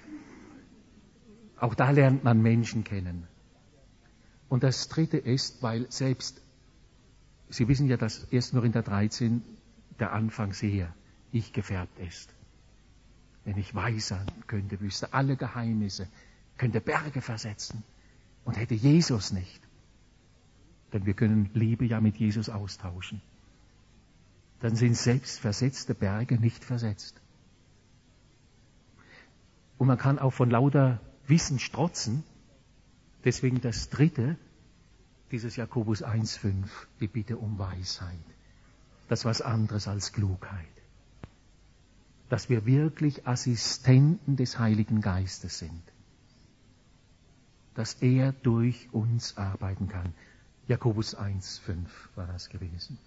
A: Auch da lernt man Menschen kennen. Und das Dritte ist, weil selbst, Sie wissen ja, dass erster Korinther dreizehn der Anfang sehr ich gefärbt ist. Wenn ich weisern könnte, wüsste alle Geheimnisse, könnte Berge versetzen und hätte Jesus nicht. Denn wir können Liebe ja mit Jesus austauschen. Dann sind selbst versetzte Berge nicht versetzt. Und man kann auch von lauter Wissen strotzen. Deswegen das Dritte, dieses Jakobus eins fünf, die Bitte um Weisheit. Das ist was anderes als Klugheit. Dass wir wirklich Assistenten des Heiligen Geistes sind. Dass er durch uns arbeiten kann. Jakobus eins fünf war das gewesen.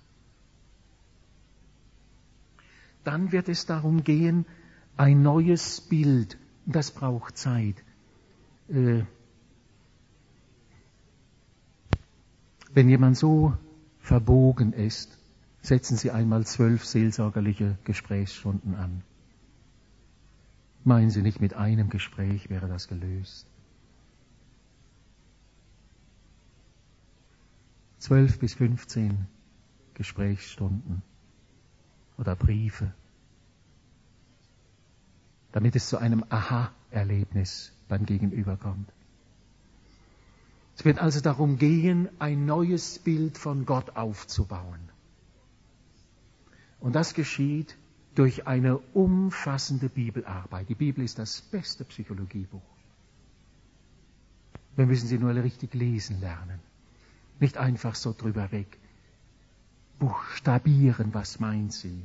A: Dann wird es darum gehen, ein neues Bild, das braucht Zeit. Äh, wenn jemand so verbogen ist, setzen Sie einmal zwölf seelsorgerliche Gesprächsstunden an. Meinen Sie nicht, mit einem Gespräch wäre das gelöst? Zwölf bis fünfzehn Gesprächsstunden oder Briefe, damit es zu einem Aha-Erlebnis beim Gegenüber kommt. Es wird also darum gehen, ein neues Bild von Gott aufzubauen. Und das geschieht durch eine umfassende Bibelarbeit. Die Bibel ist das beste Psychologiebuch. Wir müssen sie nur richtig lesen lernen. Nicht einfach so drüber weg. Buchstabieren, was meint sie?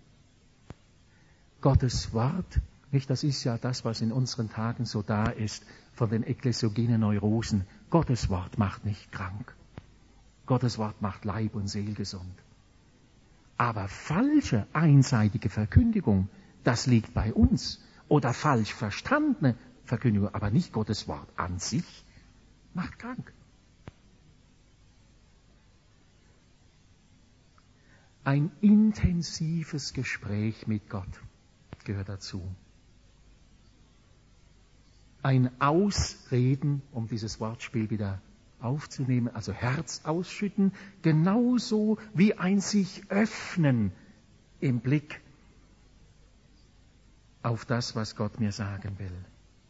A: Gottes Wort, nicht, das ist ja das, was in unseren Tagen so da ist, von den ekklesiogenen Neurosen. Gottes Wort macht nicht krank. Gottes Wort macht Leib und Seele gesund. Aber falsche, einseitige Verkündigung, das liegt bei uns. Oder falsch verstandene Verkündigung, aber nicht Gottes Wort an sich. macht krank. Ein intensives Gespräch mit Gott gehört dazu. Ein Ausreden, um dieses Wortspiel wieder aufzunehmen, also Herz ausschütten, genauso wie ein sich öffnen im Blick auf das, was Gott mir sagen will.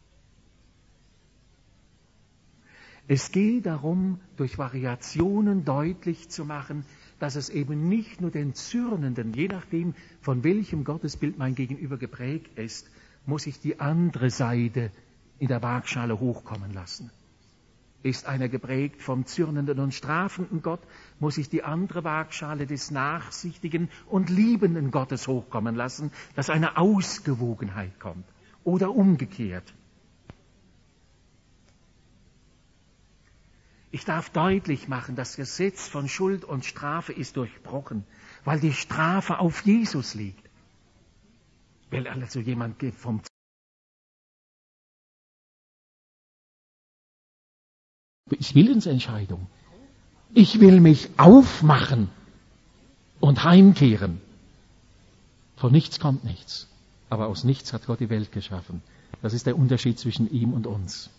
A: Es geht darum, durch Variationen deutlich zu machen, dass es eben nicht nur den Zürnenden, je nachdem, von welchem Gottesbild mein Gegenüber geprägt ist, muss ich die andere Seite in der Waagschale hochkommen lassen. Ist einer geprägt vom zürnenden und strafenden Gott, muss ich die andere Waagschale des nachsichtigen und liebenden Gottes hochkommen lassen, dass eine Ausgewogenheit kommt. Oder umgekehrt. Ich darf deutlich machen, das Gesetz von Schuld und Strafe ist durchbrochen, weil die Strafe auf Jesus liegt. Will also jemand vom Ich Willensentscheidung. Ich will mich aufmachen und heimkehren. Von nichts kommt nichts. Aber aus nichts hat Gott die Welt geschaffen. Das ist der Unterschied zwischen ihm und uns.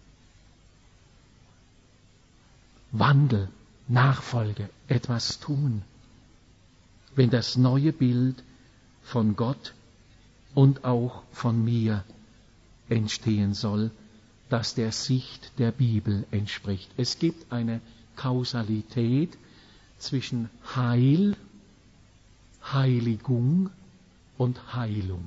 A: Wandel, Nachfolge, etwas tun. Wenn das neue Bild von Gott und auch von mir entstehen soll, das der Sicht der Bibel entspricht. Es gibt eine Kausalität zwischen Heil, Heiligung und Heilung.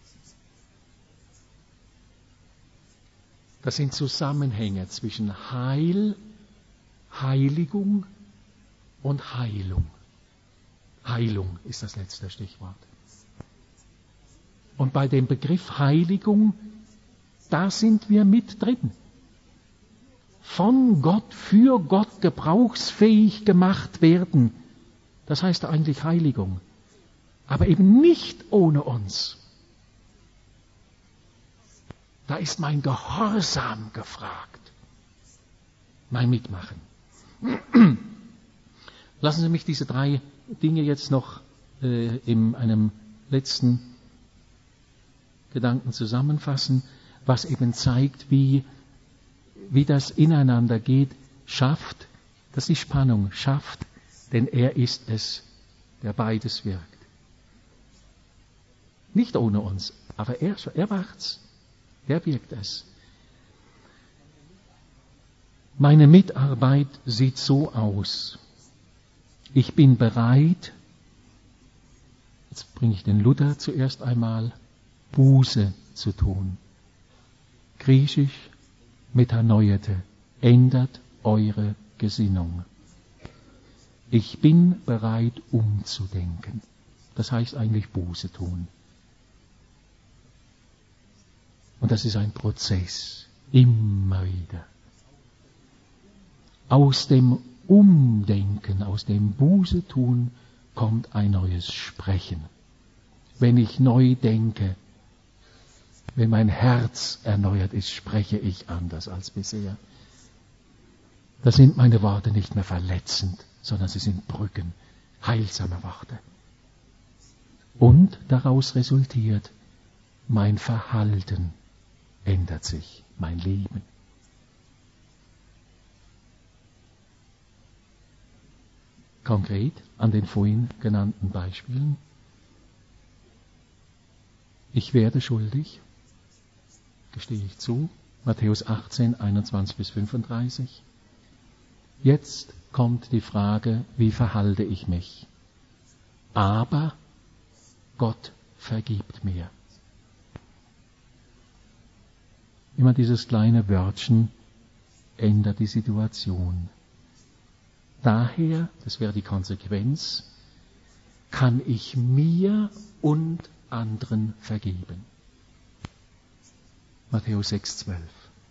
A: Das sind Zusammenhänge zwischen Heil, Heiligung und Heilung. Heilung ist das letzte Stichwort. Und bei dem Begriff Heiligung, da sind wir mit drin. Von Gott, für Gott gebrauchsfähig gemacht werden. Das heißt eigentlich Heiligung. Aber eben nicht ohne uns. Da ist mein Gehorsam gefragt. Mein Mitmachen. Lassen Sie mich diese drei Dinge jetzt noch äh, in einem letzten Gedanken zusammenfassen, was eben zeigt, wie, wie das ineinander geht, schafft, das ist die Spannung, schafft, denn er ist es, der beides wirkt. Nicht ohne uns, aber er, er macht's, er wirkt es. Meine Mitarbeit sieht so aus. Ich bin bereit, jetzt bringe ich den Luther zuerst einmal, Buße zu tun. Griechisch Metanoiete, ändert eure Gesinnung. Ich bin bereit umzudenken. Das heißt eigentlich Buße tun. Und das ist ein Prozess, immer wieder. Aus dem Umdenken, aus dem Buße tun, kommt ein neues Sprechen. Wenn ich neu denke, wenn mein Herz erneuert ist, spreche ich anders als bisher. Da sind meine Worte nicht mehr verletzend, sondern sie sind Brücken, heilsame Worte. Und daraus resultiert, mein Verhalten ändert sich, mein Leben. Konkret an den vorhin genannten Beispielen. Ich werde schuldig, gestehe ich zu, Matthäus achtzehn, einundzwanzig bis fünfunddreißig. Jetzt kommt die Frage, wie verhalte ich mich? Aber Gott vergibt mir. Immer dieses kleine Wörtchen ändert die Situation. Daher, das wäre die Konsequenz, kann ich mir und anderen vergeben. Matthäus sechs, zwölf.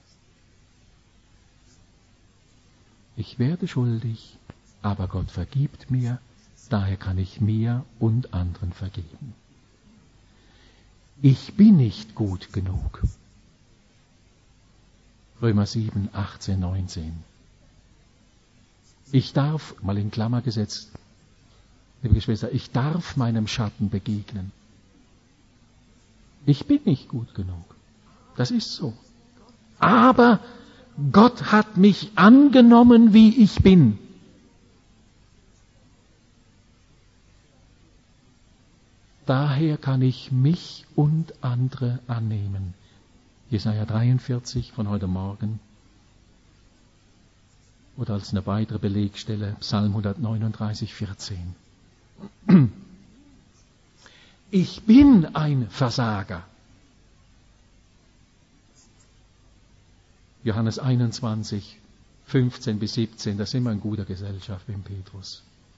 A: Ich werde schuldig, aber Gott vergibt mir, daher kann ich mir und anderen vergeben. Ich bin nicht gut genug. Römer sieben, achtzehn, neunzehn. Ich darf, mal in Klammer gesetzt, liebe Geschwister, ich darf meinem Schatten begegnen. Ich bin nicht gut genug. Das ist so. Aber Gott hat mich angenommen, wie ich bin. Daher kann ich mich und andere annehmen. Jesaja dreiundvierzig von heute Morgen. Oder als eine weitere Belegstelle, Psalm hundertneununddreißig, vierzehn. Ich bin ein Versager. Johannes einundzwanzig, fünfzehn bis siebzehn, da sind wir in guter Gesellschaft mit Petrus.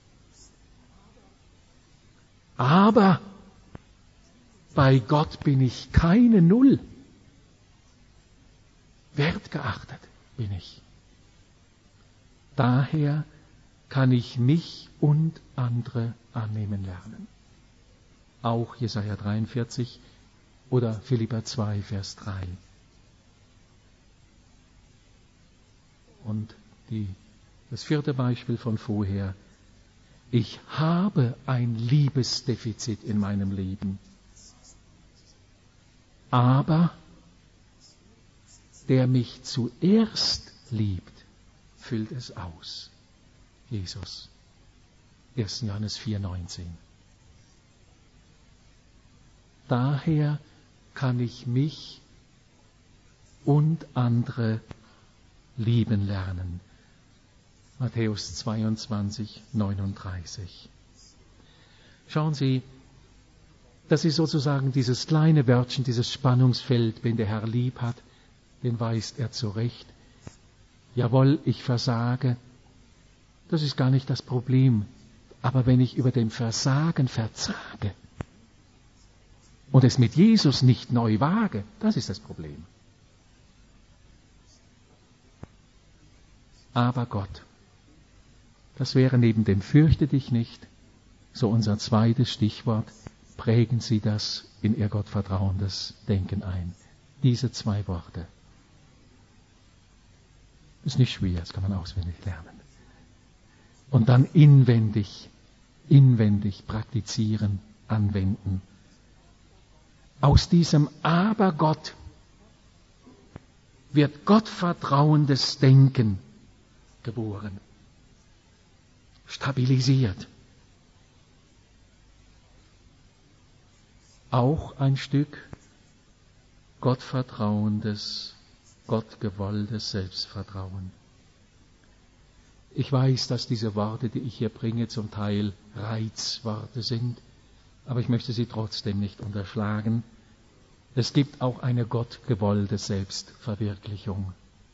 A: Aber bei Gott bin ich keine Null. Wertgeachtet bin ich. Daher kann ich mich und andere annehmen lernen. Auch Jesaja dreiundvierzig oder Philipper zwei, Vers drei. Und die, das vierte Beispiel von vorher. Ich habe ein Liebesdefizit in meinem Leben. Aber der mich zuerst liebt, füllt es aus. Jesus. erster Johannes vier, neunzehn. Daher kann ich mich und andere lieben lernen. Matthäus zweiundzwanzig, neununddreißig. Schauen Sie, das ist sozusagen dieses kleine Wörtchen, dieses Spannungsfeld, wenn der Herr lieb hat, den weist er zurecht. Jawohl, ich versage, das ist gar nicht das Problem. Aber wenn ich über dem Versagen verzage und es mit Jesus nicht neu wage, das ist das Problem. Aber Gott, das wäre neben dem Fürchte dich nicht so unser zweites Stichwort, prägen Sie das in Ihr gottvertrauendes Denken ein. Diese zwei Worte. Ist nicht schwer, das kann man auswendig lernen. Und dann inwendig, inwendig praktizieren, anwenden. Aus diesem Aber Gott wird gottvertrauendes Denken geboren, stabilisiert. Auch ein Stück gottvertrauendes, gottgewolltes Selbstvertrauen. Ich weiß, dass diese Worte, die ich hier bringe, zum Teil Reizworte sind, aber ich möchte sie trotzdem nicht unterschlagen. Es gibt auch eine gottgewollte Selbstverwirklichung.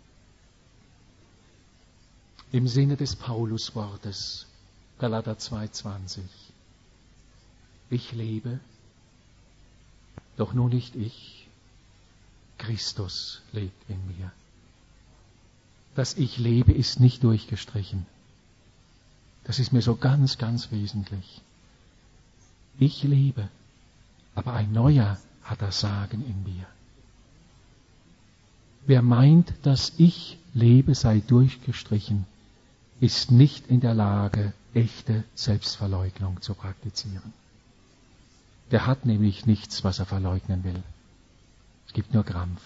A: Im Sinne des Pauluswortes, Galater zwei, zwanzig. Ich lebe, doch nur nicht ich, Christus lebt in mir. Das Ich lebe ist nicht durchgestrichen. Das ist mir so ganz, ganz wesentlich. Ich lebe, aber ein Neuer hat das Sagen in mir. Wer meint, dass ich lebe sei durchgestrichen, ist nicht in der Lage, echte Selbstverleugnung zu praktizieren. Der hat nämlich nichts, was er verleugnen will. Es gibt nur Krampf.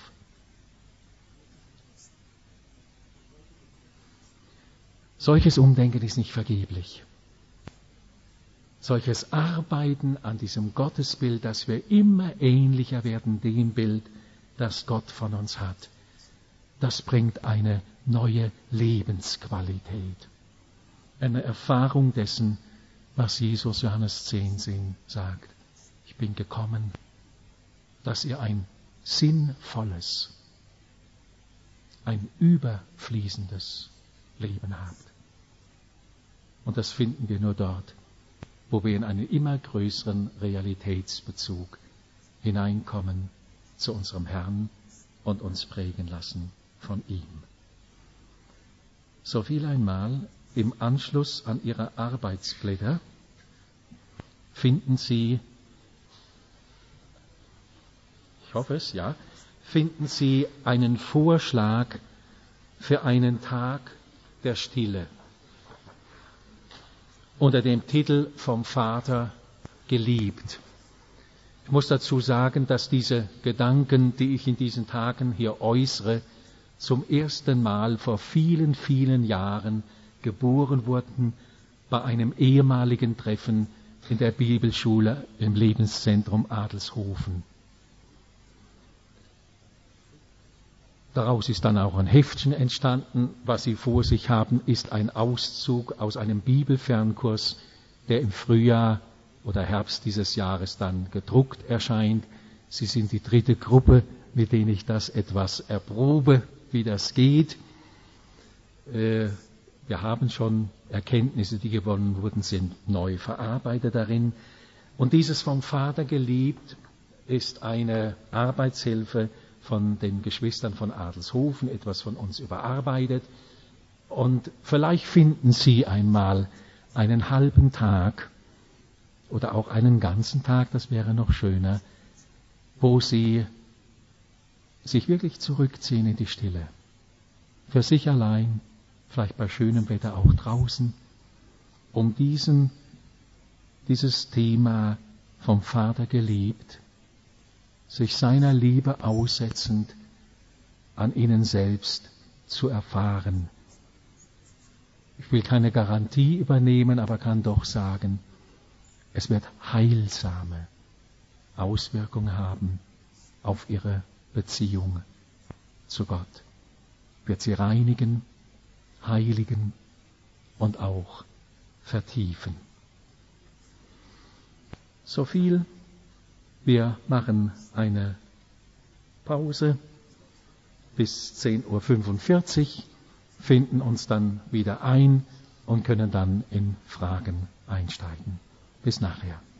A: Solches Umdenken ist nicht vergeblich. Solches Arbeiten an diesem Gottesbild, dass wir immer ähnlicher werden dem Bild, das Gott von uns hat, das bringt eine neue Lebensqualität. Eine Erfahrung dessen, was Jesus Johannes zehn, zehn sagt. Ich bin gekommen, dass ihr ein sinnvolles, ein überfließendes Leben habt. Und das finden wir nur dort, wo wir in einen immer größeren Realitätsbezug hineinkommen zu unserem Herrn und uns prägen lassen von ihm. So viel einmal im Anschluss an Ihre Arbeitsblätter finden Sie, ich hoffe es, ja, finden Sie einen Vorschlag für einen Tag der Stille unter dem Titel Vom Vater geliebt. Ich muss dazu sagen, dass diese Gedanken, die ich in diesen Tagen hier äußere, zum ersten Mal vor vielen, vielen Jahren geboren wurden bei einem ehemaligen Treffen in der Bibelschule im Lebenszentrum Adelshofen. Daraus ist dann auch ein Heftchen entstanden. Was Sie vor sich haben, ist ein Auszug aus einem Bibelfernkurs, der im Frühjahr oder Herbst dieses Jahres dann gedruckt erscheint. Sie sind die dritte Gruppe, mit denen ich das etwas erprobe, wie das geht. Äh, wir haben schon Erkenntnisse, die gewonnen wurden, sind neu verarbeitet darin. Und dieses vom Vater geliebt ist eine Arbeitshilfe von den Geschwistern von Adelshofen, etwas von uns überarbeitet. Und vielleicht finden Sie einmal einen halben Tag oder auch einen ganzen Tag, das wäre noch schöner, wo Sie sich wirklich zurückziehen in die Stille. Für sich allein, vielleicht bei schönem Wetter auch draußen, um diesen, dieses Thema vom Vater geliebt, sich seiner Liebe aussetzend an ihnen selbst zu erfahren. Ich will keine Garantie übernehmen, aber kann doch sagen, es wird heilsame Auswirkungen haben auf ihre Beziehung zu Gott. Wird sie reinigen, heiligen und auch vertiefen. So viel. Wir machen eine Pause bis zehn Uhr fünfundvierzig, finden uns dann wieder ein und können dann in Fragen einsteigen. Bis nachher.